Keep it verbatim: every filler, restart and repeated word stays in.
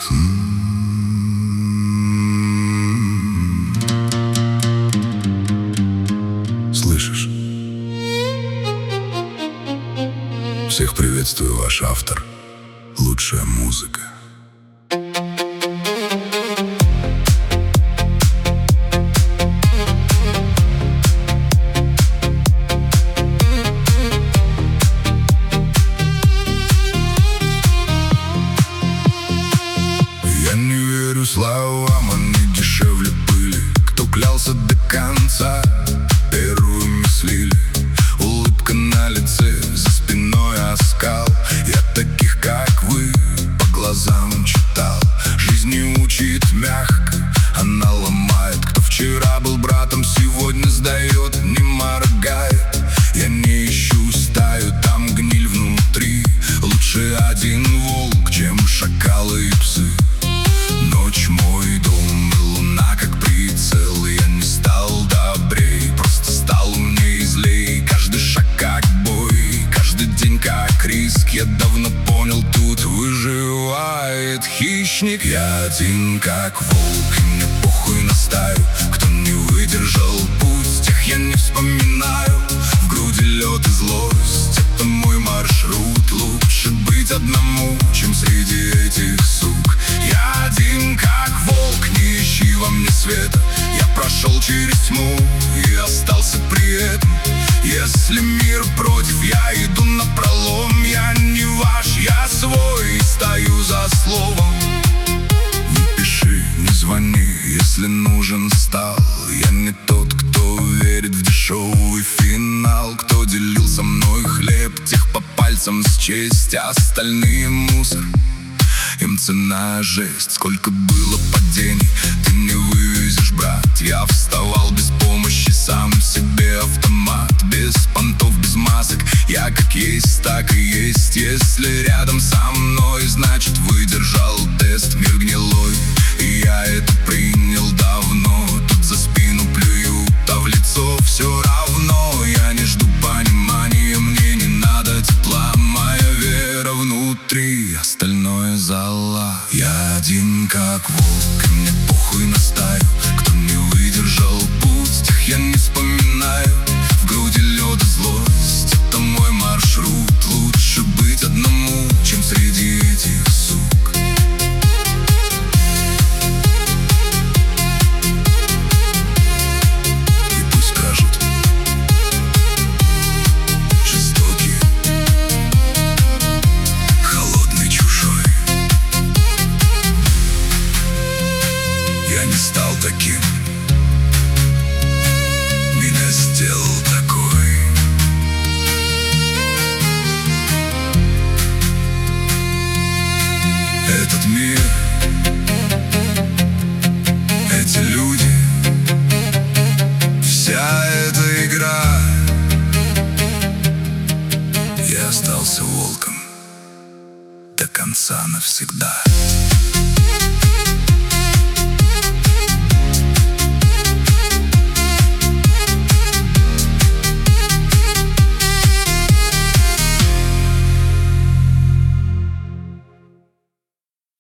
Слышишь? Всех приветствую, ваш автор. Лучшая музыка. Я не верю словам, они дешевле пыли. Кто клялся до конца, первыми слили. Улыбка на лице, за спиной оскал. Я таких, как вы, по глазам читал. Жизнь не учит мягко, она ломает. Кто вчера был братом, сегодня сдает, не моргает. Я не ищу стаю, там гниль внутри. Лучше один волк, чем шакалы и псы. Ночь мой дом, и луна как прицел. Я не стал добрей, просто стал умней, злей. Каждый шаг как бой, каждый день как риск. Я давно понял, тут выживает хищник. Я один как волк, и мне похуй на стаю. Кто не выдержал путь, тех я не вспоминаю. В груди лед и злость, это мой маршрут. Лучше быть одному, чем среди этих сук. Я один как волк, не ищи во мне света. Я прошел через тьму и остался при этом. Если мир против, я иду напролом. Я не ваш, я свой, и стою за словом. Не пиши, не звони, если нужен стал. Я не тот, кто верит в дешевый финал. Кто делил со мной хлеб, тех по пальцам счесть. А остальные мусор, им цена жесть. Сколько было падений, ты не вывезешь, брат. Я вставал без помощи, сам себе автомат. Без понтов, без масок, я как есть, так и есть. Если рядом со мной, значит выдержал тест. Мир гнилой, и я это принял давно. Тут за спину плюют, а в лицо все равно. Я не жду понимания, мне не надо тепла. Моя вера внутри, остальное зала. Я один как волк, и мне похуй на стаю. Кто не выдержал путь, тех я не вспоминаю. В груди лед и злость, это мой маршрут. Лучше быть одному, чем среди этих сук. И пусть скажут: жестокий, холодный, чужой. Я не стал таким, меня сделал такой. Этот мир, эти люди, вся эта игра. Я остался волком до конца навсегда.